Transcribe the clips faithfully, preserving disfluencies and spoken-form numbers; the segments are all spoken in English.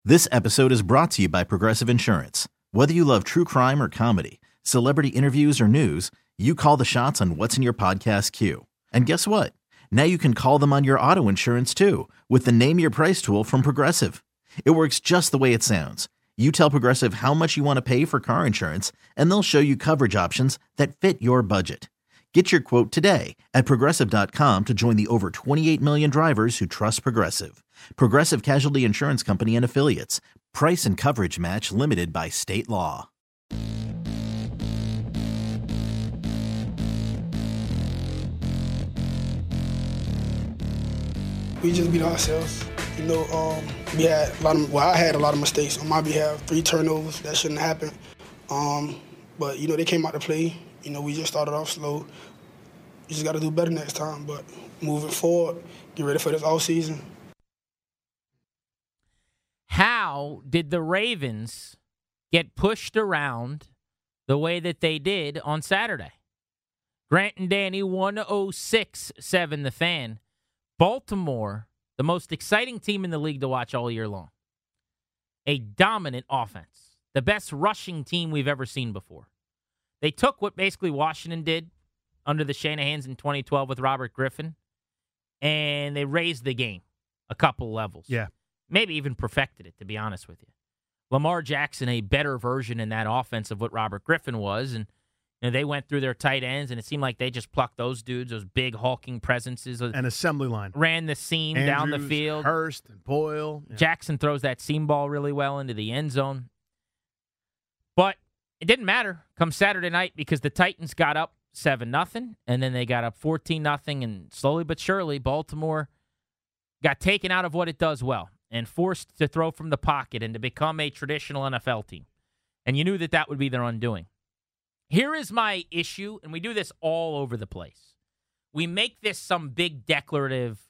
This episode is brought to you by Progressive Insurance. Whether you love true crime or comedy, celebrity interviews or news, you call the shots on what's in your podcast queue. And guess what? Now you can call them on your auto insurance too with the Name Your Price tool from Progressive. It works just the way it sounds. You tell Progressive how much you want to pay for car insurance, and they'll show you coverage options that fit your budget. Get your quote today at Progressive dot com to join the over twenty-eight million drivers who trust Progressive. Progressive Casualty Insurance Company and Affiliates. Price and coverage match limited by state law. We just beat ourselves. You know, um, we had a lot of, well, I had a lot of mistakes on my behalf. Three turnovers, that shouldn't happen. Um, but, you know, they came out to play. You know, we just started off slow. You just got to do better next time. But moving forward, get ready for this offseason. How did the Ravens get pushed around the way that they did on Saturday? Grant and Danny, one oh six point seven The Fan. Baltimore, the most exciting team in the league to watch all year long. A dominant offense. The best rushing team we've ever seen before. They took what basically Washington did under the Shanahans in twenty twelve with Robert Griffin, and they raised the game a couple levels. Yeah. Maybe even perfected it, to be honest with you. Lamar Jackson, a better version in that offense of what Robert Griffin was, and you know, they went through their tight ends, and it seemed like they just plucked those dudes, those big hulking presences. An assembly line. Ran the seam Andrews, down the field. Hurst and Boyle. Yeah. Jackson throws that seam ball really well into the end zone. But it didn't matter come Saturday night because the Titans got up seven nothing, and then they got up fourteen nothing, and slowly but surely, Baltimore got taken out of what it does well and forced to throw from the pocket and to become a traditional N F L team. And you knew that that would be their undoing. Here is my issue, and we do this all over the place. We make this some big declarative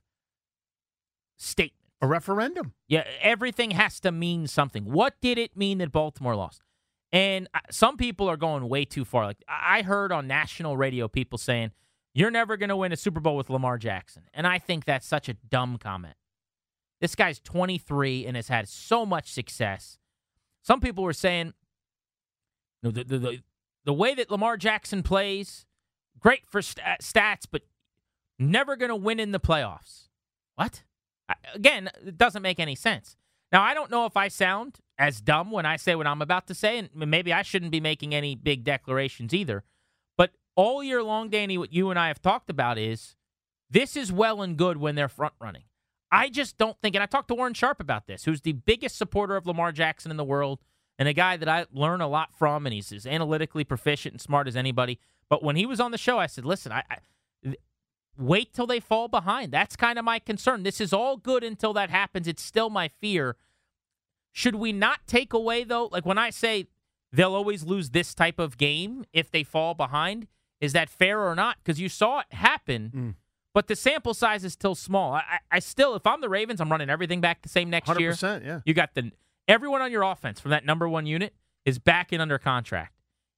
statement. A referendum. Yeah, everything has to mean something. What did it mean that Baltimore lost? And some people are going way too far. Like I heard on national radio people saying, you're never going to win a Super Bowl with Lamar Jackson. And I think that's such a dumb comment. This guy's twenty-three and has had so much success. Some people were saying, you know, the, the, the, the way that Lamar Jackson plays, great for st- stats, but never going to win in the playoffs. What? I, again, it doesn't make any sense. Now, I don't know if I sound as dumb when I say what I'm about to say, and maybe I shouldn't be making any big declarations either. But all year long, Danny, what you and I have talked about is this is well and good when they're front running. I just don't think, and I talked to Warren Sharp about this, who's the biggest supporter of Lamar Jackson in the world and a guy that I learn a lot from, and he's as analytically proficient and smart as anybody. But when he was on the show, I said, listen, I, I wait till they fall behind. That's kind of my concern. This is all good until that happens. It's still my fear. Should we not take away, though, like when I say they'll always lose this type of game if they fall behind, is that fair or not? Because you saw it happen. Mm. But the sample size is still small. I, I still, if I'm the Ravens, I'm running everything back the same next one hundred year. percent, yeah. You got the everyone on your offense from that number one unit is back in under contract.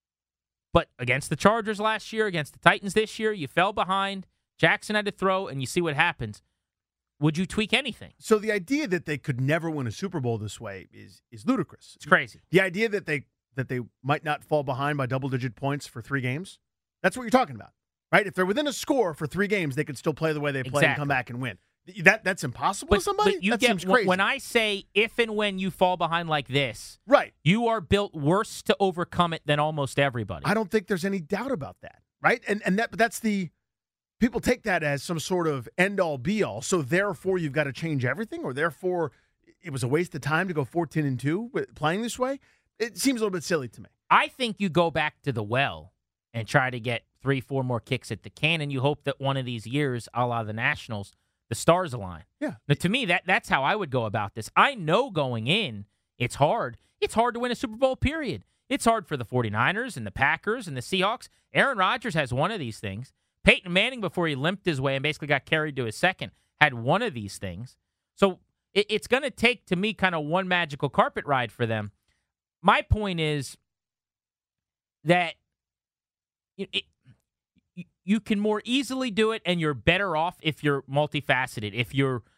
But against the Chargers last year, against the Titans this year, you fell behind. Jackson had to throw, and you see what happens. Would you tweak anything? So the idea that they could never win a Super Bowl this way is is ludicrous. It's crazy. The idea that they that they might not fall behind by double-digit points for three games, that's what you're talking about. Right? If they're within a score for three games, they could still play the way they play exactly. and come back and win. That That's impossible but, to somebody? But you that get, seems crazy. When I say if and when you fall behind like this, right. you are built worse to overcome it than almost everybody. I don't think there's any doubt about that. Right? And and that but that's the – people take that as some sort of end-all, be-all. So therefore you've got to change everything, or therefore it was a waste of time to go fourteen and two playing this way? It seems a little bit silly to me. I think you go back to the well and try to get three, four more kicks at the can, and you hope that one of these years, a la the Nationals, the stars align. Yeah. Now, to me, that that's how I would go about this. I know going in, it's hard. It's hard to win a Super Bowl, period. It's hard for the 49ers and the Packers and the Seahawks. Aaron Rodgers has one of these things. Peyton Manning, before he limped his way and basically got carried to his second, had one of these things. So it, it's going to take, to me, kind of one magical carpet ride for them. My point is that it, it, you can more easily do it, and you're better off if you're multifaceted, if you're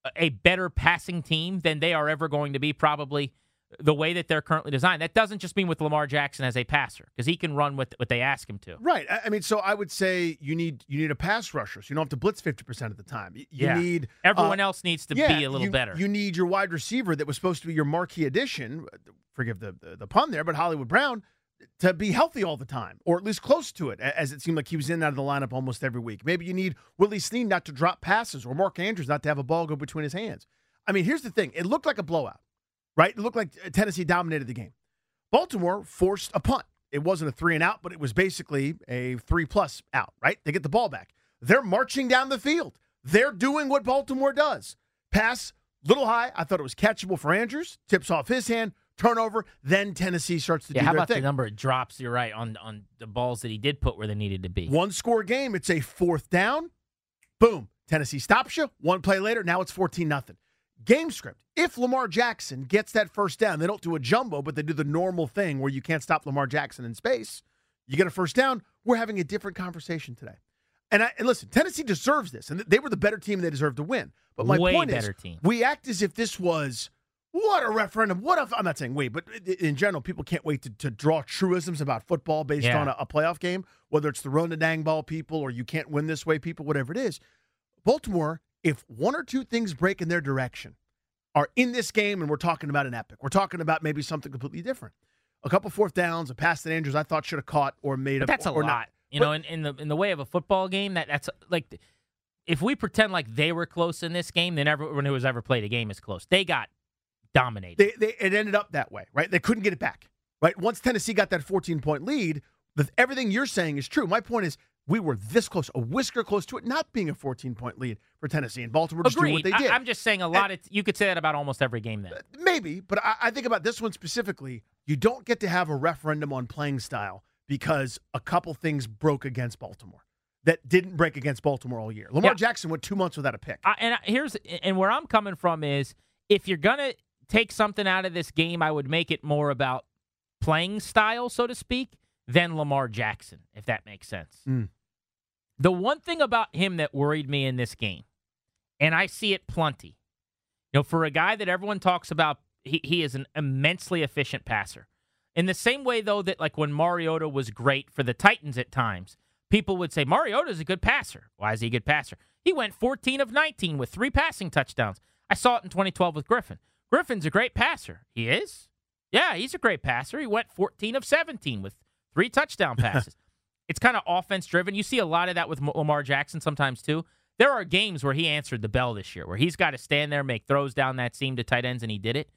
a better passing team than they are ever going to be, probably the way that they're currently designed. That doesn't just mean with Lamar Jackson as a passer, because he can run with what they ask him to. Right. I I mean, so I would say you need you need a pass rusher, so you don't have to blitz fifty percent of the time. You Yeah. need Everyone uh, else needs to yeah, be a little you, better. You need your wide receiver that was supposed to be your marquee addition. Forgive the, the the pun there, but Hollywood Brown, to be healthy all the time, or at least close to it, as it seemed like he was in and out of the lineup almost every week. Maybe you need Willie Snead not to drop passes, or Mark Andrews not to have a ball go between his hands. I mean, here's the thing. It looked like a blowout, right? It looked like Tennessee dominated the game. Baltimore forced a punt. It wasn't a three and out, but it was basically a three-plus out, right? They get the ball back. They're marching down the field. They're doing what Baltimore does. Pass, little high. I thought it was catchable for Andrews. Tips off his hand. Turnover, then Tennessee starts to yeah, do how their about thing. the number of drops? You're right on on the balls that he did put where they needed to be. One score game, it's a fourth down. Boom. Tennessee stops you. One play later, now it's fourteen nothing. Game script. If Lamar Jackson gets that first down, they don't do a jumbo, but they do the normal thing where you can't stop Lamar Jackson in space. You get a first down. We're having a different conversation today. And, I, and listen, Tennessee deserves this, and they were the better team. They deserve to win. But my Way point better is, team. we act as if this was what a referendum. What if I'm not saying wait, but in general, people can't wait to, to draw truisms about football based Yeah. on a, a playoff game, whether it's the run the dang ball people or you can't win this way people, whatever it is. Baltimore, if one or two things break in their direction, are in this game, and we're talking about an epic. We're talking about maybe something completely different. A couple fourth downs, a pass that Andrews I thought should have caught or made But a that's a or lot. not. You But- know, in, in the in the way of a football game, that that's like if we pretend like they were close in this game, then everyone who has ever played a game is close. They got dominated. They, they, it ended up that way, right? They couldn't get it back, right? Once Tennessee got that fourteen-point lead, the, everything you're saying is true. My point is we were this close, a whisker close to it not being a fourteen-point lead for Tennessee, and Baltimore just doing what Agreed. they did. I, I'm just saying a lot. of, you could say that about almost every game then. Maybe, but I, I think about this one specifically. You don't get to have a referendum on playing style because a couple things broke against Baltimore that didn't break against Baltimore all year. Lamar Yeah. Jackson went two months without a pick. I, and I, here's and where I'm coming from is if you're gonna take something out of this game, I would make it more about playing style, so to speak, than Lamar Jackson, if that makes sense. Mm. The one thing about him that worried me in this game, and I see it plenty, you know, for a guy that everyone talks about, he, he is an immensely efficient passer. In the same way, though, that like when Mariota was great for the Titans at times, people would say, Mariota's a good passer. Why is he a good passer? He went fourteen of nineteen with three passing touchdowns. I saw it in twenty twelve with Griffin. Griffin's a great passer. He is? Yeah, he's a great passer. He went fourteen of seventeen with three touchdown passes. It's kind of offense-driven. You see a lot of that with Lamar Jackson sometimes, too. There are games where he answered the bell this year, where he's got to stand there, make throws down that seam to tight ends, and he did it.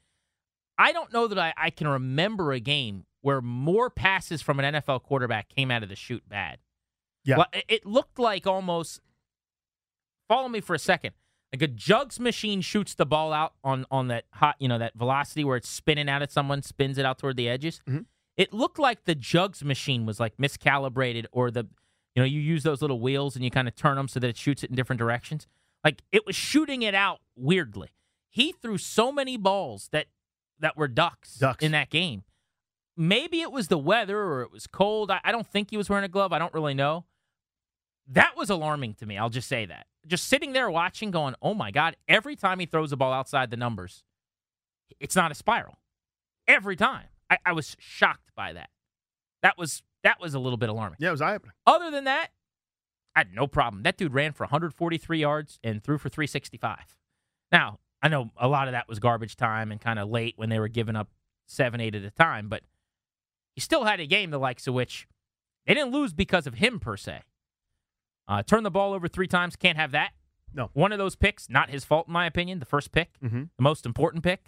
I don't know that I, I can remember a game where more passes from an N F L quarterback came out of the chute bad. Yeah. Well, it- it looked like almost, follow me for a second, like a jugs machine shoots the ball out on, on that hot, you know, that velocity where it's spinning out at someone, spins it out toward the edges. Mhm. It looked like the jugs machine was like miscalibrated, or the, you know, you use those little wheels and you kind of turn them so that it shoots it in different directions. Like it was shooting it out weirdly. He threw so many balls that that were ducks, Ducks. in that game. Maybe it was the weather or it was cold. I, I don't think he was wearing a glove. I don't really know. That was alarming to me. I'll just say that. Just sitting there watching going, oh, my God, every time he throws a ball outside the numbers, it's not a spiral. Every time. I, I was shocked by that. That was that was a little bit alarming. Yeah, it was eye-opening. Other than that, I had no problem. That dude ran for one hundred forty-three yards and threw for three sixty-five. Now, I know a lot of that was garbage time and kind of late when they were giving up seven, eight at a time, but he still had a game the likes of which they didn't lose because of him per se. Uh, turned the ball over three times, can't have that. No. One of those picks, not his fault in my opinion, the first pick, Mm-hmm. the most important pick.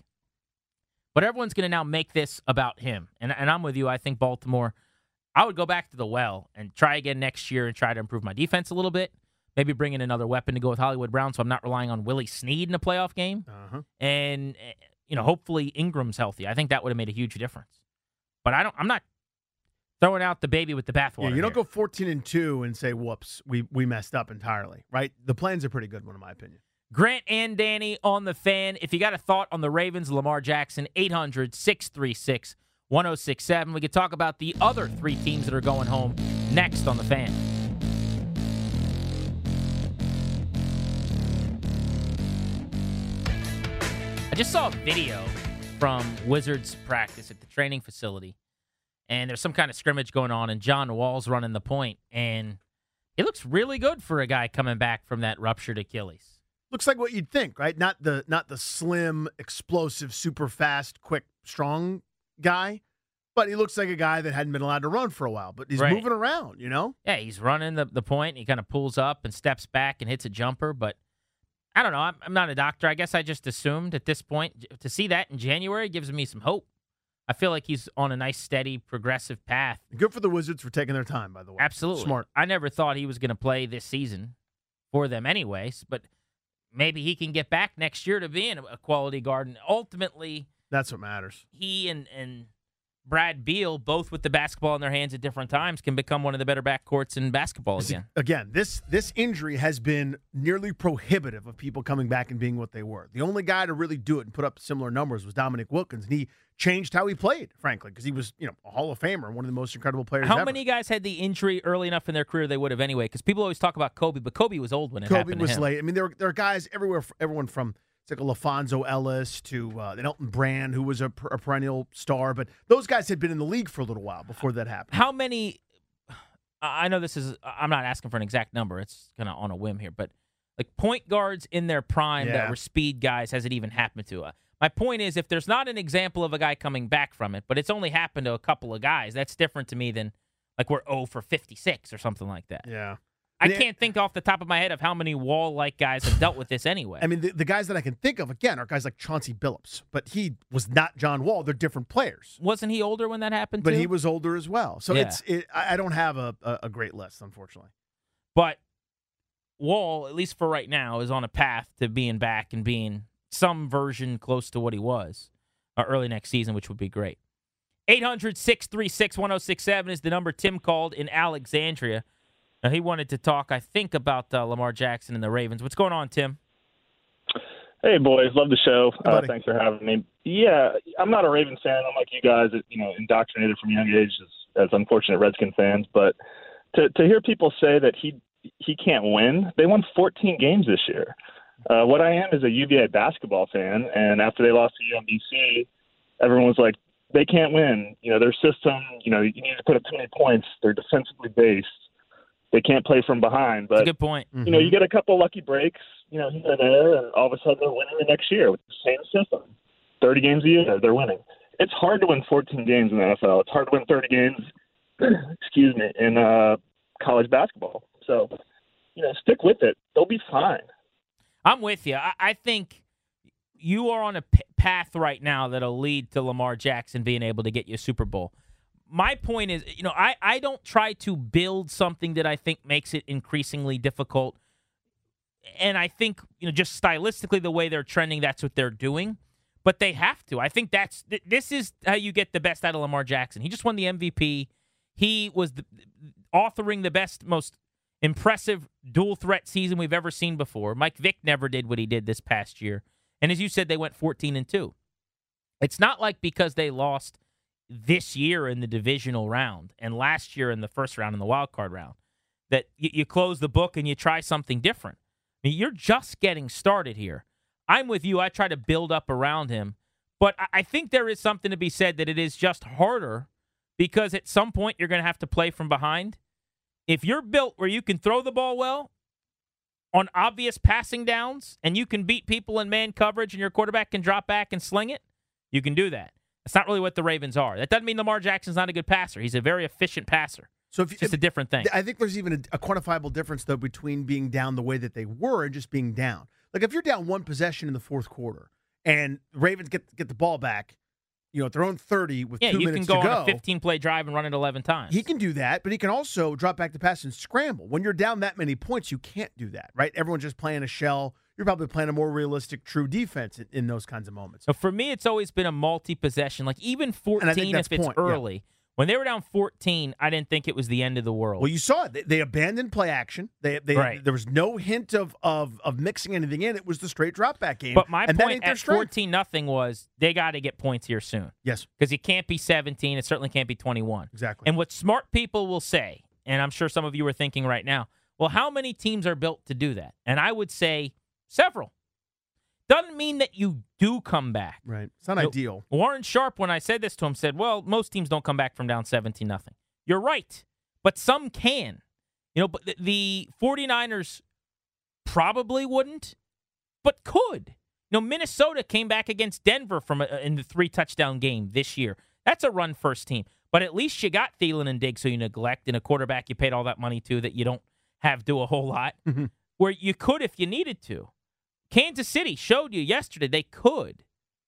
But everyone's going to now make this about him. And, and I'm with you. I think Baltimore, I would go back to the well and try again next year and try to improve my defense a little bit. Maybe bring in another weapon to go with Hollywood Brown so I'm not relying on Willie Snead in a playoff game. Uh-huh. And, eh, you know, hopefully Ingram's healthy. I think that would have made a huge difference. But I don't, I'm not throwing out the baby with the bathwater. Yeah, you don't here. go fourteen and two and say, whoops, we, we messed up entirely, right? The plan's a pretty good one, in my opinion. Grant and Danny on the Fan. If you got a thought on the Ravens, Lamar Jackson, eight hundred, six three six, one oh six seven. We could talk about the other three teams that are going home next on the Fan. I just saw a video from Wizards practice at the training facility, and there's some kind of scrimmage going on, and John Wall's running the point, and it looks really good for a guy coming back from that ruptured Achilles. Looks like what you'd think, right? Not the not the slim, explosive, super fast, quick, strong guy, but he looks like a guy that hadn't been allowed to run for a while, but he's Right. moving around, you know? Yeah, he's running the, the point. He kind of pulls up and steps back and hits a jumper, but I don't know. I'm, I'm not a doctor. I guess I just assumed at this point to see that in January gives me some hope. I feel like he's on a nice, steady, progressive path. Good for the Wizards for taking their time, by the way. Absolutely. Smart. I never thought he was going to play this season for them anyways, but maybe he can get back next year to being a quality guard. And ultimately, That's what matters. he and, and Brad Beal, both with the basketball in their hands at different times, can become one of the better backcourts in basketball again. Again, this this injury has been nearly prohibitive of people coming back and being what they were. The only guy to really do it and put up similar numbers was Dominic Wilkins, and he changed how he played, frankly, because he was, you know, a Hall of Famer, one of the most incredible players How ever. many guys had the injury early enough in their career they would have anyway? Because people always talk about Kobe, but Kobe was old when it Kobe happened to was him. late. I mean, there were, there are guys everywhere, everyone from it's like a LaFonso Ellis to uh, Elton Brand, who was a, per- a perennial star, but those guys had been in the league for a little while before that happened. How many? I know this is. I'm not asking for an exact number. It's kind of on a whim here, but like point guards in their prime Yeah. that were speed guys, has it even happened to? Uh, my point is, if there's not an example of a guy coming back from it, but it's only happened to a couple of guys, that's different to me than like we're oh for fifty-six or something like that. Yeah. I Yeah. can't think off the top of my head of how many Wall-like guys have dealt with this anyway. I mean, the, the guys that I can think of, again, are guys like Chauncey Billups, but he was not John Wall. They're different players. Wasn't he older when that happened But too? he was older as well. So Yeah. it's it, I I don't have a, a, a great list, unfortunately. But Wall, at least for right now, is on a path to being back and being some version close to what he was uh, early next season, which would be great. eight hundred, six three six, one oh six seven is the number. Tim called in Alexandria. Now, he wanted to talk, I think, about uh, Lamar Jackson and the Ravens. What's going on, Tim? Hey, boys. Love the show. Hey, Uh, buddy. thanks for having me. Yeah, I'm not a Ravens fan. I'm like you guys, you know, indoctrinated from a young age as, as unfortunate Redskin fans. But to, to hear people say that he he can't win, they won fourteen games this year. Uh, what I am is a U V A basketball fan, and after they lost to U M B C, everyone was like, they can't win. You know, their system, you know, you need to put up too many points. They're defensively based. They can't play from behind. That's But a good point. you know, you get a couple lucky breaks, you know, here and there, and all of a sudden they're winning the next year with the same system. thirty games a year, they're winning. It's hard to win fourteen games in the N F L. It's hard to win thirty games, excuse me, in uh, college basketball. So, you know, stick with it. They'll be fine. I'm with you. I, I think you are on a p- path right now that'll lead to Lamar Jackson being able to get you a Super Bowl. My point is, you know, I, I don't try to build something that I think makes it increasingly difficult. And I think, you know, just stylistically, the way they're trending, that's what they're doing. But they have to. I think that's th- this is how you get the best out of Lamar Jackson. He just won the M V P. He was the, authoring the best, most impressive dual threat season we've ever seen before. Mike Vick never did what he did this past year. And as you said, they went fourteen and two. It's not like because they lost this year in the divisional round and last year in the first round in the wild card round that you, you close the book and you try something different. I mean, you're just getting started here. I'm with you. I try to build up around him. But I, I think there is something to be said that it is just harder because at some point you're going to have to play from behind. If you're built where you can throw the ball well on obvious passing downs and you can beat people in man coverage and your quarterback can drop back and sling it, you can do that. That's not really what the Ravens are. That doesn't mean Lamar Jackson's not a good passer. He's a very efficient passer. So if, It's just if, a different thing. I think there's even a, a quantifiable difference, though, between being down the way that they were and just being down. Like, if you're down one possession in the fourth quarter and the Ravens get get the ball back, you know, at their own thirty with Yeah, two you can minutes go to on go, a fifteen-play drive and run it eleven times. he can do that, but he can also drop back the pass and scramble. When you're down that many points, you can't do that, right? Everyone's just playing a shell. You're probably playing a more realistic, true defense in, in those kinds of moments. So for me, it's always been a multi-possession. Like even And I think fourteen, that's if it's point, yeah. early. When they were down fourteen, I didn't think it was the end of the world. Well, you saw it. They, they abandoned play action. They, they Right. There was no hint of, of of mixing anything in. It was the straight drop back game. but my and that point ain't their at strength. fourteen nothing was they got to get points here soon. Yes, Because it can't be seventeen. It certainly can't be twenty-one. exactly. And what smart people will say, and I'm sure some of you are thinking right now, well, how many teams are built to do that? And I would say several. doesn't mean that you do come back. Right. It's not You know, ideal. Warren Sharp, when I said this to him, said, well, most teams don't come back from down seventeen nothing. You're right, but some can. You know, but the, the 49ers probably wouldn't, but could. You know, Minnesota came back against Denver from a, in the three-touchdown game this year. That's a run-first team. But at least you got Thielen and Diggs, who you neglect, and a quarterback you paid all that money to that you don't have do a whole lot, Mm-hmm. where you could if you needed to. Kansas City showed you yesterday they could.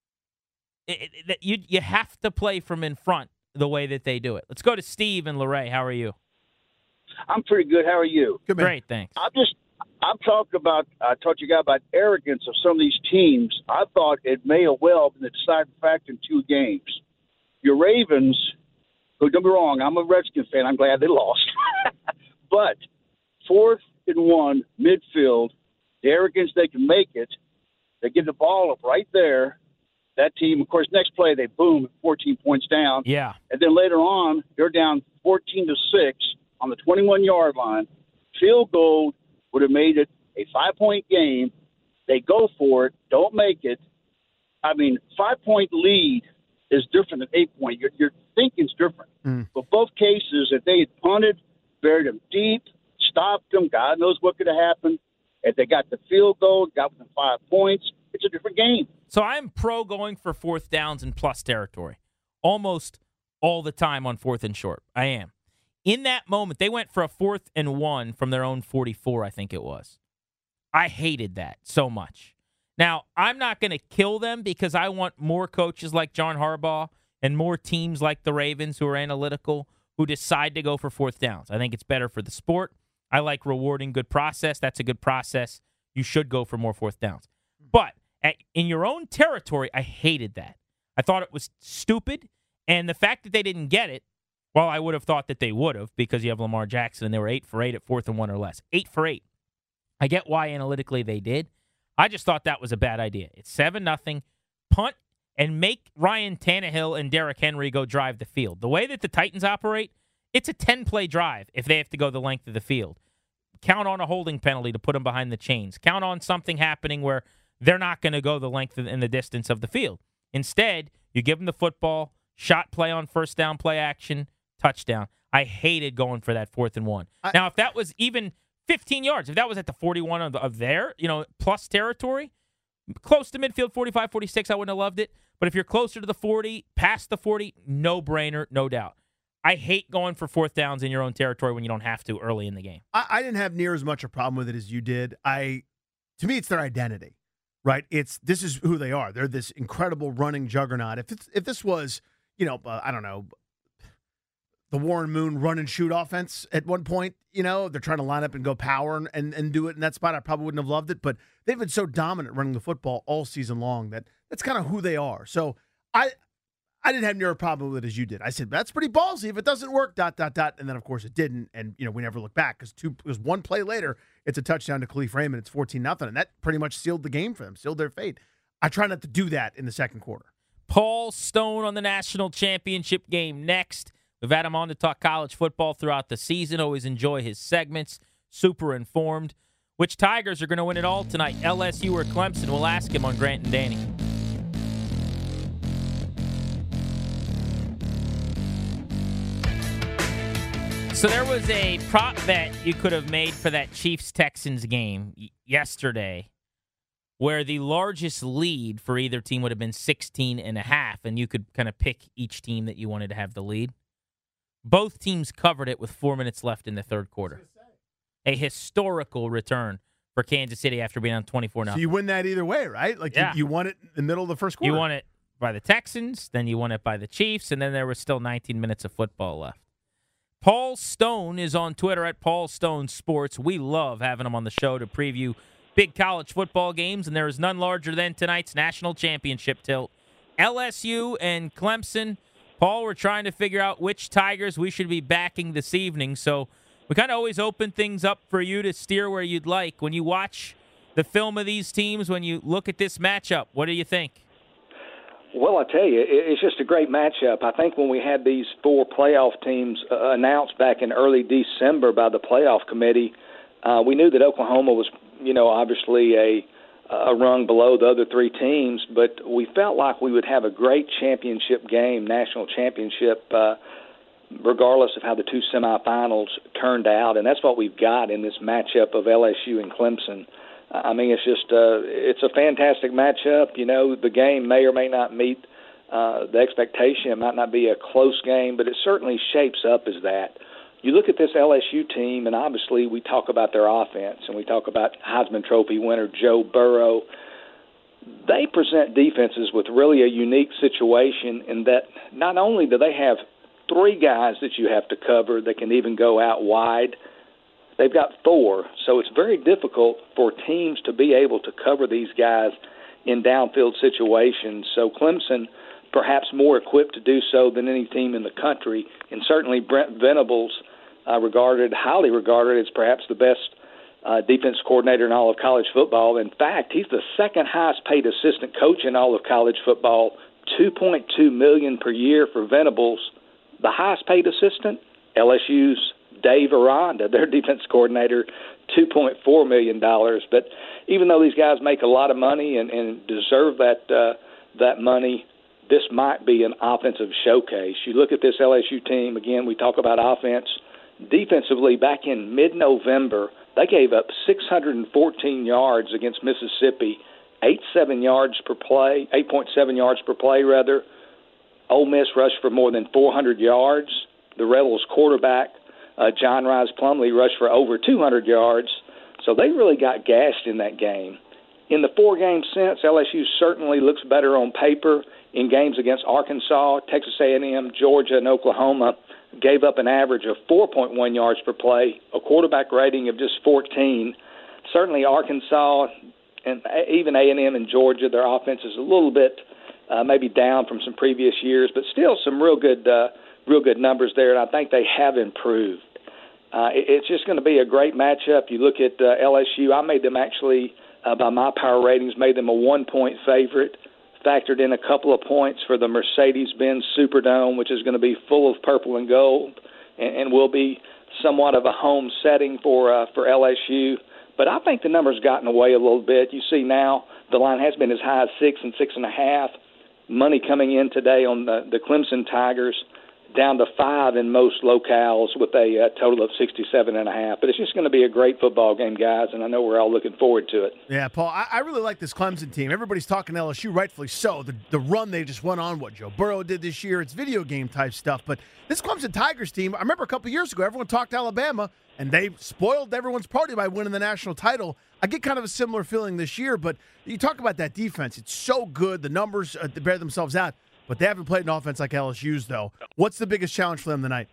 It, it, that you you have to play from in front the way that they do it. Let's go to Steve and Luray. How are you? I'm pretty good. How are you? Good man. Great, thanks. I'm just, I'm talking about, I talked to you guys about arrogance of some of these teams. I thought it may have well been the deciding factor in two games. Your Ravens, who, don't be wrong, I'm a Redskins fan. I'm glad they lost. But fourth and one, midfield, the arrogance they can make it, they get the ball up right there. That team, of course, next play, they boom, fourteen points down. Yeah. And then later on, they're down fourteen to six on the twenty-one-yard line. Field goal would have made it a five-point game. They go for it, don't make it. I mean, five-point lead is different than eight-point. Your, your thinking's different. Mm. But both cases, if they had punted, buried them deep, stopped them, God knows what could have happened. If they got the field goal, got them five points, it's a different game. So I'm pro going for fourth downs and plus territory almost all the time on fourth and short. I am. In that moment, they went for a fourth and one from their own forty-four, I think it was. I hated that so much. Now, I'm not going to kill them because I want more coaches like John Harbaugh and more teams like the Ravens who are analytical who decide to go for fourth downs. I think it's better for the sport. I like rewarding good process. That's a good process. You should go for more fourth downs. But at, in your own territory, I hated that. I thought it was stupid. And the fact that they didn't get it, well, I would have thought that they would have because you have Lamar Jackson and they were eight for eight at fourth and one or less. Eight for eight. I get why analytically they did. I just thought that was a bad idea. It's seven nothing. Punt and make Ryan Tannehill and Derrick Henry go drive the field. The way that the Titans operate, it's a ten-play drive if they have to go the length of the field. Count on a holding penalty to put them behind the chains. Count on something happening where they're not going to go the length and the distance of the field. Instead, you give them the football, shot play on first down, play action, touchdown. I hated going for that fourth and one. I, now, if that was even fifteen yards, if that was at the forty-one of, the, of their, you know, plus territory, close to midfield, forty-five, forty-six, I wouldn't have loved it. But if you're closer to the forty, past the forty, no brainer, no doubt. I hate going for fourth downs in your own territory when you don't have to early in the game. I, I didn't have near as much a problem with it as you did. I, to me, it's their identity, right? It's this is who they are. They're this incredible running juggernaut. If it's, if this was, you know, uh, I don't know, the Warren Moon run and shoot offense at one point, you know, they're trying to line up and go power and, and, and do it in that spot, I probably wouldn't have loved it. But they've been so dominant running the football all season long that that's kind of who they are. So I. I didn't have near a problem with it as you did. I said, that's pretty ballsy. If it doesn't work, dot, dot, dot. And then, of course, it didn't. And, you know, we never look back because two because one play later, it's a touchdown to Khalif Raymond. It's fourteen nothing. And that pretty much sealed the game for them, sealed their fate. I try not to do that in the second quarter. Paul Stone on the national championship game next. We've had him on to talk college football throughout the season. Always enjoy his segments. Super informed. Which Tigers are going to win it all tonight? L S U or Clemson? We'll ask him on Grant and Danny. So there was a prop bet you could have made for that Chiefs-Texans game y- yesterday where the largest lead for either team would have been sixteen and a half, and you could kind of pick each team that you wanted to have the lead. Both teams covered it with four minutes left in the third quarter. A historical return for Kansas City after being on twenty-four nothing. So you win that either way, right? Like Yeah. you, you won it in the middle of the first quarter. You won it by the Texans, then you won it by the Chiefs, and then there was still nineteen minutes of football left. Paul Stone is on Twitter at Paul Stone Sports. We love having him on the show to preview big college football games, and there is none larger than tonight's national championship tilt. L S U and Clemson. Paul, we're trying to figure out which Tigers we should be backing this evening, so we kind of always open things up for you to steer where you'd like. When you watch the film of these teams, when you look at this matchup, what do you think? Well, I tell you, it's just a great matchup. I think when we had these four playoff teams uh, announced back in early December by the playoff committee, uh, we knew that Oklahoma was, you know, obviously a a rung below the other three teams, but we felt like we would have a great championship game, national championship, uh, regardless of how the two semifinals turned out, and that's what we've got in this matchup of L S U and Clemson. I mean, it's just uh, it's a fantastic matchup. You know, the game may or may not meet uh, the expectation. It might not be a close game, but it certainly shapes up as that. You look at this L S U team, and obviously we talk about their offense, and we talk about Heisman Trophy winner Joe Burrow. They present defenses with really a unique situation in that not only do they have three guys that you have to cover that can even go out wide, they've got four. So it's very difficult for teams to be able to cover these guys in downfield situations. So Clemson, perhaps more equipped to do so than any team in the country, and certainly Brent Venables, uh, regarded, highly regarded as perhaps the best uh, defense coordinator in all of college football. In fact, he's the second highest paid assistant coach in all of college football, two point two million dollars per year for Venables. The highest paid assistant, L S U's Dave Aranda, their defense coordinator, two point four million dollars. But even though these guys make a lot of money and, and deserve that uh, that money, this might be an offensive showcase. You look at this L S U team, again, we talk about offense. Defensively, back in mid-November, they gave up six hundred fourteen yards against Mississippi, eight point seven yards per play, eight point seven yards per play, rather. Ole Miss rushed for more than four hundred yards. The Rebels quarterback, uh, John Rice Plumlee, rushed for over two hundred yards. So they really got gashed in that game. In the four games since, L S U certainly looks better on paper. In games against Arkansas, Texas A and M, Georgia, and Oklahoma, gave up an average of four point one yards per play, a quarterback rating of just fourteen. Certainly Arkansas and even A and M and Georgia, their offense is a little bit uh, maybe down from some previous years, but still some real good, uh, real good numbers there, and I think they have improved. Uh, it, it's just going to be a great matchup. You look at uh, L S U. I made them actually, uh, by my power ratings, made them a one-point favorite. Factored in a couple of points for the Mercedes-Benz Superdome, which is going to be full of purple and gold, and, and will be somewhat of a home setting for uh, for L S U. But I think the number's gotten away a little bit. You see now the line has been as high as six and six and a half. Money coming in today on the, the Clemson Tigers, down to five in most locales with a uh, total of sixty-seven and a half. But it's just going to be a great football game, guys, and I know we're all looking forward to it. Yeah, Paul, I, I really like this Clemson team. Everybody's talking L S U, rightfully so. The, the run they just went on, what Joe Burrow did this year, it's video game type stuff. But this Clemson Tigers team, I remember a couple years ago, everyone talked Alabama, and they spoiled everyone's party by winning the national title. I get kind of a similar feeling this year, but you talk about that defense. It's so good. The numbers uh, bear themselves out. But they haven't played an offense like L S U's, though. What's the biggest challenge for them tonight?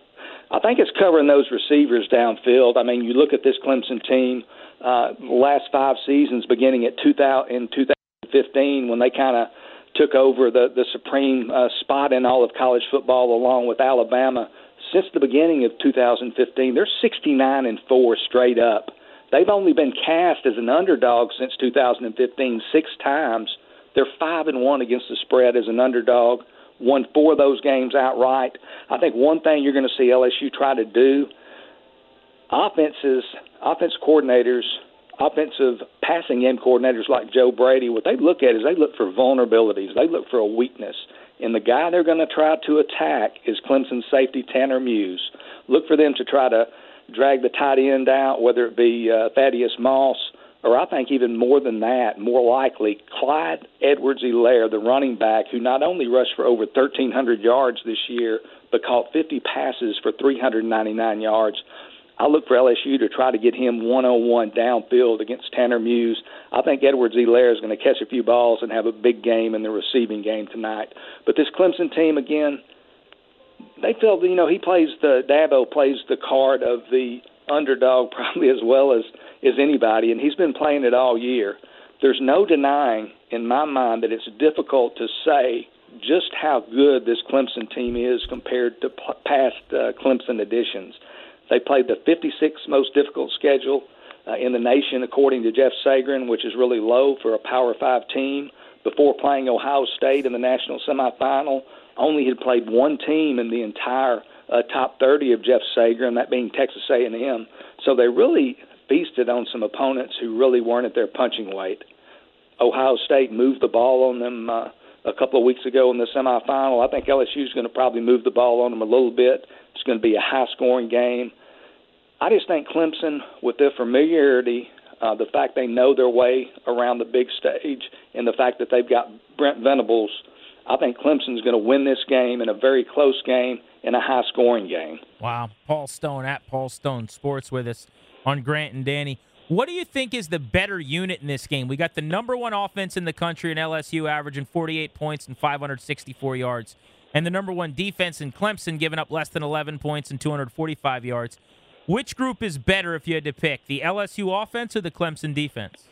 I think it's covering those receivers downfield. I mean, you look at this Clemson team, uh, the last five seasons, beginning at two thousand, in two thousand fifteen, when they kind of took over the, the supreme uh, spot in all of college football along with Alabama. Since the beginning of two thousand fifteen, they're sixty-nine and four straight up. They've only been cast as an underdog since two thousand fifteen six times. They're five and one against the spread as an underdog, won four of those games outright. I think one thing you're going to see L S U try to do, offenses, offense coordinators, offensive passing game coordinators like Joe Brady, what they look at is they look for vulnerabilities. They look for a weakness. And the guy they're going to try to attack is Clemson safety Tanner Muse. Look for them to try to drag the tight end out, whether it be uh, Thaddeus Moss, or I think even more than that, more likely, Clyde Edwards-Helaire, the running back, who not only rushed for over thirteen hundred yards this year, but caught fifty passes for three hundred ninety-nine yards. I look for L S U to try to get him one-on-one downfield against Tanner Muse. I think Edwards-Helaire is going to catch a few balls and have a big game in the receiving game tonight. But this Clemson team, again, they feel, you know, he plays the, Dabo plays the card of the underdog probably as well as as anybody, and he's been playing it all year. There's no denying in my mind that it's difficult to say just how good this Clemson team is compared to p- past uh, Clemson editions. They played the fifty-sixth most difficult schedule uh, in the nation, according to Jeff Sagarin, which is really low for a Power Five team. Before playing Ohio State in the national semifinal, only had played one team in the entire uh, top thirty of Jeff Sagarin, that being Texas A and M. So they really feasted on some opponents who really weren't at their punching weight. Ohio State moved the ball on them uh, a couple of weeks ago in the semifinal. I think L S U is going to probably move the ball on them a little bit. It's going to be a high-scoring game. I just think Clemson, with their familiarity, uh, the fact they know their way around the big stage, and the fact that they've got Brent Venables, I think Clemson's going to win this game in a very close game, in a high-scoring game. Wow. Paul Stone at Paul Stone Sports with us on Grant and Danny. What do you think is the better unit in this game? We got the number one offense in the country in L S U, averaging forty-eight points and five hundred sixty-four yards, and the number one defense in Clemson, giving up less than eleven points and two hundred forty-five yards. Which group is better if you had to pick, the L S U offense or the Clemson defense?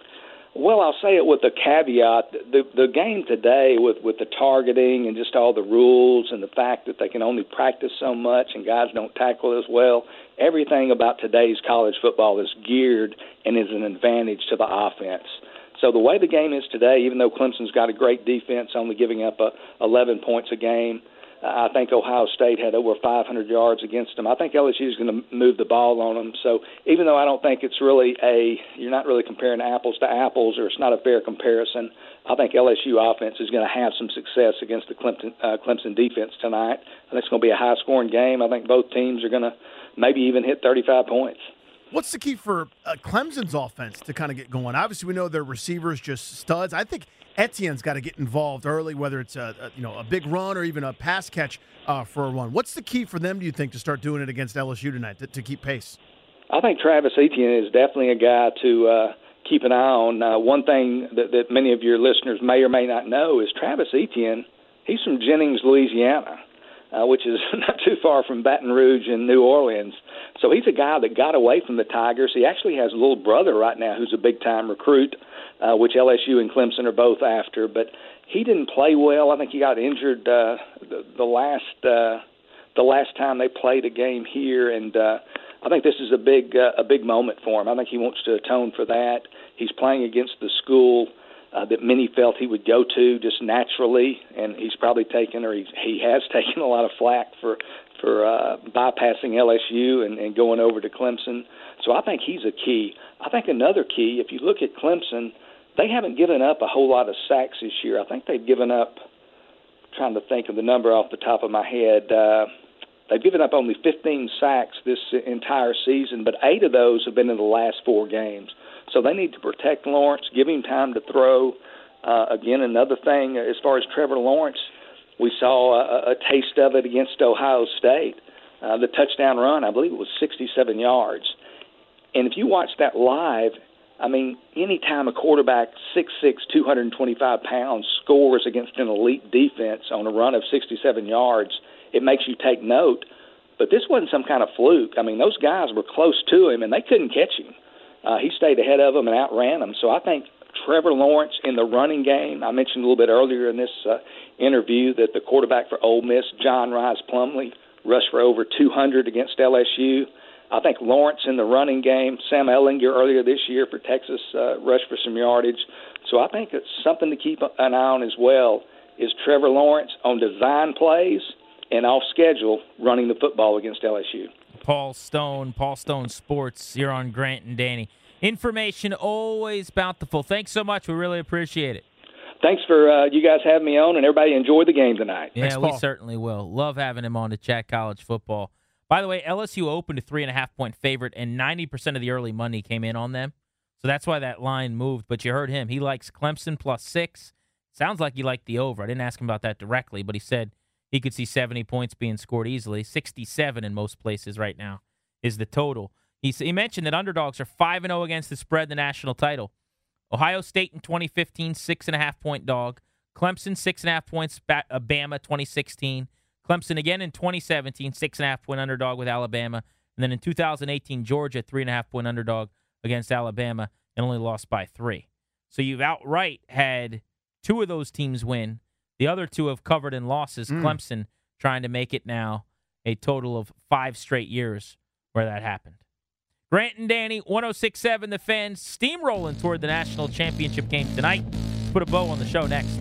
Well, I'll say it with a caveat. The the game today, with, with the targeting and just all the rules and the fact that they can only practice so much and guys don't tackle as well, everything about today's college football is geared and is an advantage to the offense. So the way the game is today, even though Clemson's got a great defense, only giving up a, eleven points a game, I think Ohio State had over five hundred yards against them. I think L S U is going to move the ball on them. So even though I don't think it's really a – you're not really comparing apples to apples, or it's not a fair comparison, I think L S U offense is going to have some success against the Clemson, uh, Clemson defense tonight. I think it's going to be a high-scoring game. I think both teams are going to maybe even hit thirty-five points. What's the key for uh, Clemson's offense to kind of get going? Obviously, we know their receivers just studs. I think Etienne's got to get involved early, whether it's a, a you know a big run or even a pass catch uh, for a run. What's the key for them, do you think, to start doing it against L S U tonight to, to keep pace? I think Travis Etienne is definitely a guy to uh, keep an eye on. Uh, one thing that, that many of your listeners may or may not know is Travis Etienne, he's from Jennings, Louisiana, uh, which is not too far from Baton Rouge and New Orleans. So he's a guy that got away from the Tigers. He actually has a little brother right now who's a big-time recruit, uh, which L S U and Clemson are both after. But he didn't play well. I think he got injured uh, the, the last uh, the last time they played a game here, and uh, I think this is a big uh, a big moment for him. I think he wants to atone for that. He's playing against the school uh, that many felt he would go to just naturally, and he's probably taken, or he's, he has taken a lot of flack for for uh, bypassing L S U and, and going over to Clemson. So I think he's a key. I think another key, if you look at Clemson, they haven't given up a whole lot of sacks this year. I think they've given up, trying to think of the number off the top of my head, uh, they've given up only fifteen sacks this entire season, but eight of those have been in the last four games. So they need to protect Lawrence, give him time to throw. Uh, again, another thing, as far as Trevor Lawrence, we saw a, a taste of it against Ohio State. Uh, the touchdown run, I believe it was sixty-seven yards. And if you watch that live, I mean, any time a quarterback, six six, two hundred twenty-five pounds, scores against an elite defense on a run of sixty-seven yards, it makes you take note. But this wasn't some kind of fluke. I mean, those guys were close to him, and they couldn't catch him. Uh, he stayed ahead of them and outran them. So I think Trevor Lawrence in the running game, I mentioned a little bit earlier in this uh, interview that the quarterback for Ole Miss, John Rice Plumlee, rushed for over two hundred against L S U. I think Lawrence in the running game, Sam Ehlinger earlier this year for Texas uh, rushed for some yardage. So I think it's something to keep an eye on as well is Trevor Lawrence on design plays and off schedule running the football against L S U. Paul Stone, Paul Stone Sports, you're on Grant and Danny. Information always bountiful. Thanks so much. We really appreciate it. Thanks for uh, you guys having me on, and everybody enjoy the game tonight. Yeah, Thanks, we Paul. certainly will. Love having him on to chat college football. By the way, L S U opened a three and a half point favorite, and ninety percent of the early money came in on them. So that's why that line moved. But you heard him. He likes Clemson plus six. Sounds like he liked the over. I didn't ask him about that directly, but he said he could see seventy points being scored easily. sixty-seven in most places right now is the total. He, he mentioned that underdogs are five and oh against the spread in the national title. Ohio State in twenty fifteen, six and a half point dog. Clemson, six and a half points. Uh, Bama, twenty sixteen. Clemson again in twenty seventeen, six and a half point underdog with Alabama. And then in two thousand eighteen, Georgia, three and a half point underdog against Alabama and only lost by three. So you've outright had two of those teams win. The other two have covered in losses. Mm. Clemson trying to make it now a total of five straight years where that happened. Grant and Danny, one oh six point seven The Fan, steamrolling toward the national championship game tonight. Let's put a bow on the show next.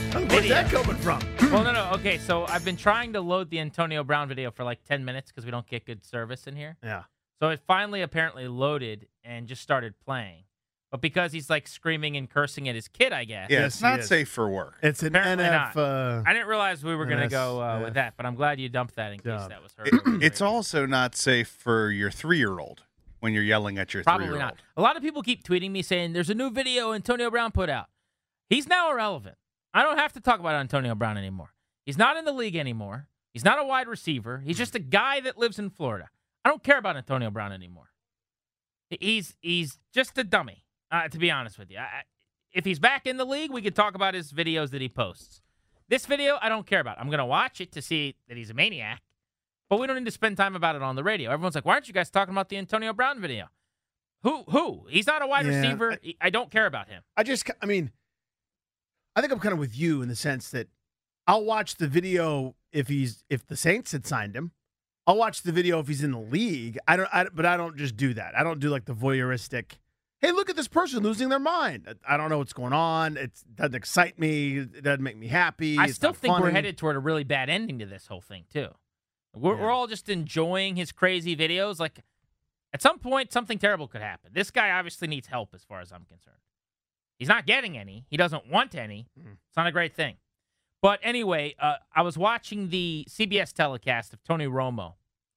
Where's video. that coming from? Well, no, no. Okay, so I've been trying to load the Antonio Brown video for like ten minutes because we don't get good service in here. Yeah. So it finally apparently loaded and just started playing. But because he's like screaming and cursing at his kid, I guess. Yeah, Yes, it's he not is. safe for work. It's an Apparently N not. F. Uh, I didn't realize we were going to N S, go uh, uh, with that, but I'm glad you dumped that in case Dub. that was heard. It- it's also not safe for your three-year-old when you're yelling at your Probably three-year-old. not. A lot of people keep tweeting me saying there's a new video Antonio Brown put out. He's now irrelevant. I don't have to talk about Antonio Brown anymore. He's not in the league anymore. He's not a wide receiver. He's just a guy that lives in Florida. I don't care about Antonio Brown anymore. He's he's just a dummy, uh, to be honest with you. I, if he's back in the league, we could talk about his videos that he posts. This video, I don't care about. I'm going to watch it to see that he's a maniac, but we don't need to spend time about it on the radio. Everyone's like, why aren't you guys talking about the Antonio Brown video? Who? Who? He's not a wide Yeah, receiver. I- I don't care about him. I just, I mean, I think I'm kind of with you in the sense that I'll watch the video if he's if the Saints had signed him. I'll watch the video if he's in the league. I don't, I, but I don't just do that. I don't do like the voyeuristic. Hey, look at this person losing their mind. I don't know what's going on. It doesn't excite me. It doesn't make me happy. I It's still not think we're funny. headed toward a really bad ending to this whole thing, too. We're, Yeah. we're all just enjoying his crazy videos. Like, at some point, something terrible could happen. This guy obviously needs help as far as I'm concerned. He's not getting any. He doesn't want any. Mm. It's not a great thing. But anyway, uh, I was watching the C B S telecast of Tony Romo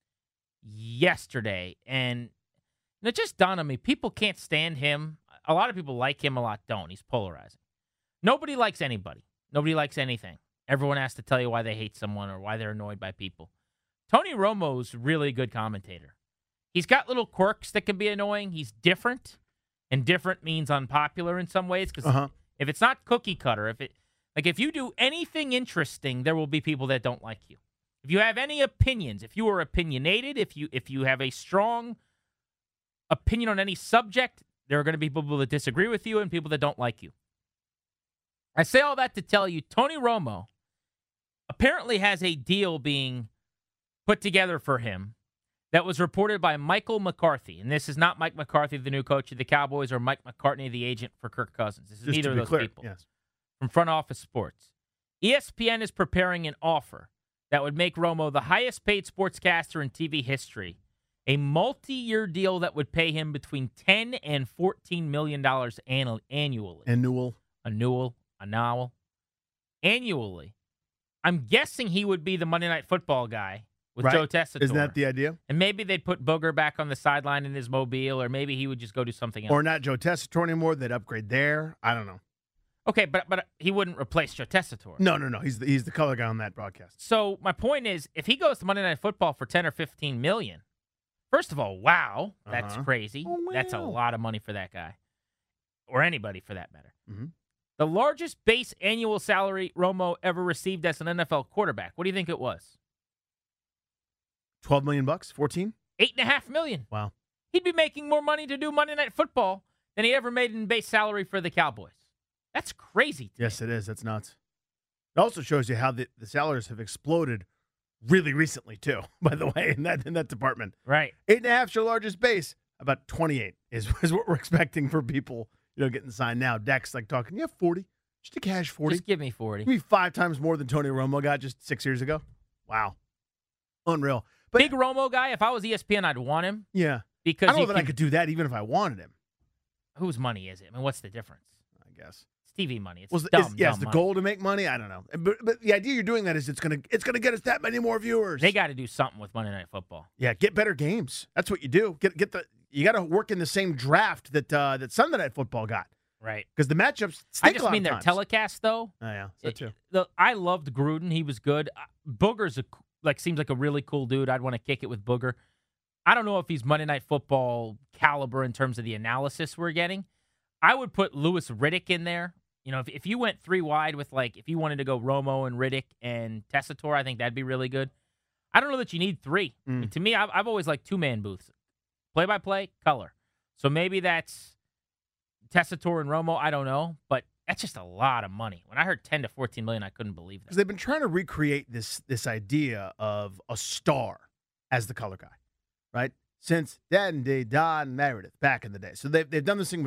yesterday, and it just dawned on me, people can't stand him. A lot of people like him, a lot don't. He's polarizing. Nobody likes anybody. Nobody likes anything. Everyone has to tell you why they hate someone or why they're annoyed by people. Tony Romo's really a good commentator. He's got little quirks that can be annoying. He's different, and different means unpopular in some ways, because Uh-huh. if it's not cookie cutter, if it like if you do anything interesting, there will be people that don't like you. If you have any opinions, if you are opinionated, if you if you have a strong opinion on any subject, there are going to be people that disagree with you and people that don't like you. I say all that to tell you, Tony Romo apparently has a deal being put together for him that was reported by Michael McCarthy. And this is not Mike McCarthy, the new coach of the Cowboys, or Mike McCartney, the agent for Kirk Cousins. This is Just neither to of be those clear, people. yes. From Front Office Sports. E S P N is preparing an offer that would make Romo the highest paid sportscaster in T V history, a multi-year deal that would pay him between ten and fourteen million dollars annu- annually. And Newell. Annual, annual, annually. I'm guessing he would be the Monday Night Football guy with Right. Joe Tessitore. Isn't that the idea? And maybe they'd put Booger back on the sideline in his mobile, or maybe he would just go do something else. Or not Joe Tessitore anymore. They'd upgrade there. I don't know. Okay, but but he wouldn't replace Joe Tessitore. No, no, no. He's the, he's the color guy on that broadcast. So my point is, if he goes to Monday Night Football for ten or fifteen million, first of all, wow, that's Uh-huh. crazy. Oh, That's a wow. lot of money for that guy, or anybody for that matter. Mhm. The largest base annual salary Romo ever received as an N F L quarterback. What do you think it was? Twelve million bucks. Fourteen. Eight and a half million. Wow. He'd be making more money to do Monday Night Football than he ever made in base salary for the Cowboys. That's crazy. to Yes, me. it is. That's nuts. It also shows you how the, the salaries have exploded really recently too. By the way, in that in that department, Right. eight and a half is your largest base. About twenty-eight is, is what we're expecting for people, you know, getting signed now. Dex like talking, yeah, forty, just a cash forty. Just give me forty. Give me five times more than Tony Romo got just six years ago. Wow, unreal. But Big Romo guy. If I was E S P N, I'd want him yeah, because I don't he know that I can- could do that even if I wanted him. Whose money is it? I mean, what's the difference? I guess. It's T V money. It's Was dumb, is, yeah, dumb is the money. goal to make money? I don't know, but but the idea you're doing that is it's gonna it's gonna get us that many more viewers. They got to do something with Monday Night Football. Yeah, get better games. That's what you do. Get get the you got to work in the same draft that uh, that Sunday Night Football got Right. because the matchups. I Stink a just lot mean of their times. telecast, though. Oh yeah, that It- too. the, I loved Gruden. He was good. Uh, Booger's a, c- like seems like a really cool dude. I'd want to kick it with Booger. I don't know if he's Monday Night Football caliber in terms of the analysis we're getting. I would put Louis Riddick in there. You know, if, if you went three wide with, like, if you wanted to go Romo and Riddick and Tessitore, I think that'd be really good. I don't know that you need three. I mean, Mm. to me, I've, I've always liked two-man booths. Play-by-play, color. So maybe that's Tessitore and Romo. I don't know. But that's just a lot of money. When I heard ten to fourteen million, I couldn't believe Because that. they've been trying to recreate this this idea of a star as the color guy, right? Since Dan Day Don Meredith back in the day. So they've they've done this thing with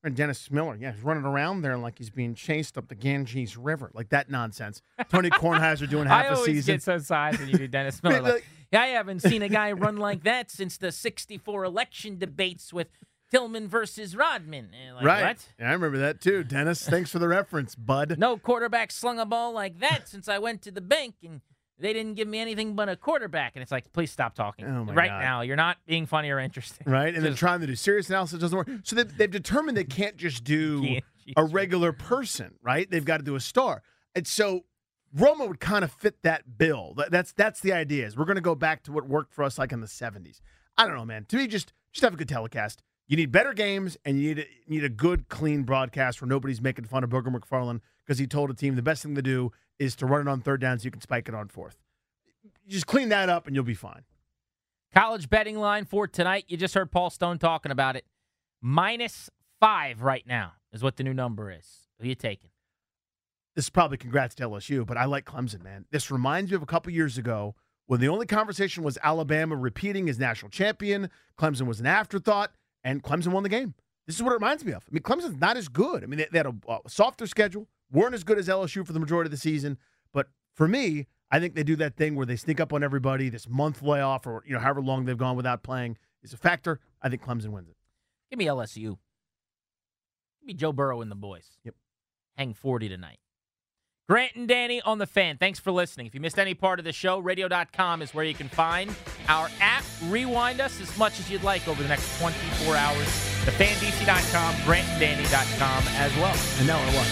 And Dennis Miller, yeah, he's running around there like he's being chased up the Ganges River, like that nonsense. Tony Kornheiser doing half I a always season. get so sad when you do Dennis Miller. Like, I haven't seen a guy run like that since the sixty-four election debates with Tillman versus Rodman. Like, right. What? Yeah, I remember that too. Dennis, thanks for the reference, bud. No quarterback slung a ball like that since I went to the bank and they didn't give me anything but a quarterback. And it's like, please stop talking Oh my right God. now. You're not being funny or interesting. Right? And then Just- trying to do serious analysis doesn't work. So they've, they've determined they can't just do Can't- a regular person, right? They've got to do a star. And so Romo would kind of fit that bill. That- That's that's the idea. Is we're going to go back to what worked for us like in the seventies. I don't know, man. To me, just just have a good telecast. You need better games, and you need a, you need a good, clean broadcast where nobody's making fun of Booger McFarland because he told a team the best thing to do is to run it on third down so you can spike it on fourth. You just clean that up, and you'll be fine. College betting line for tonight. You just heard Paul Stone talking about it. Minus five right now is what the new number is. Who you taking? This is probably congrats to L S U, but I like Clemson, man. This reminds me of a couple years ago when the only conversation was Alabama repeating as national champion. Clemson was an afterthought, and Clemson won the game. This is what it reminds me of. I mean, Clemson's not as good. I mean, they, they had a, a softer schedule, weren't as good as L S U for the majority of the season. But for me, I think they do that thing where they sneak up on everybody. This month layoff or you know however long they've gone without playing is a factor. I think Clemson wins it. Give me L S U. Give me Joe Burrow and the boys. Yep. Hang forty tonight. Grant and Danny on The Fan. Thanks for listening. If you missed any part of the show, radio dot com is where you can find our app. Rewind us as much as you'd like over the next twenty-four hours. the fan d c dot com, grant and danny dot com as well. And now I what?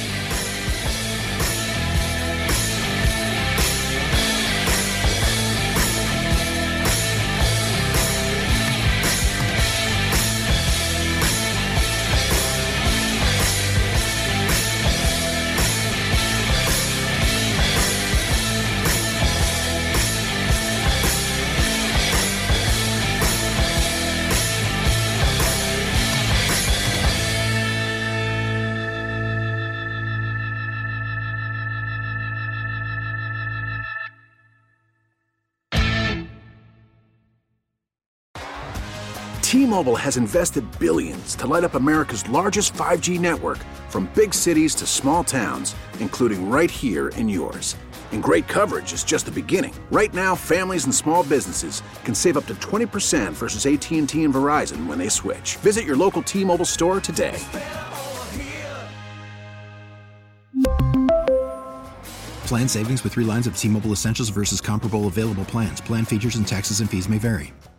T-Mobile has invested billions to light up America's largest five G network, from big cities to small towns, including right here in yours. And great coverage is just the beginning. Right now, families and small businesses can save up to twenty percent versus A T and T and Verizon when they switch. Visit your local T-Mobile store today. Plan savings with three lines of T-Mobile Essentials versus comparable available plans. Plan features and taxes and fees may vary.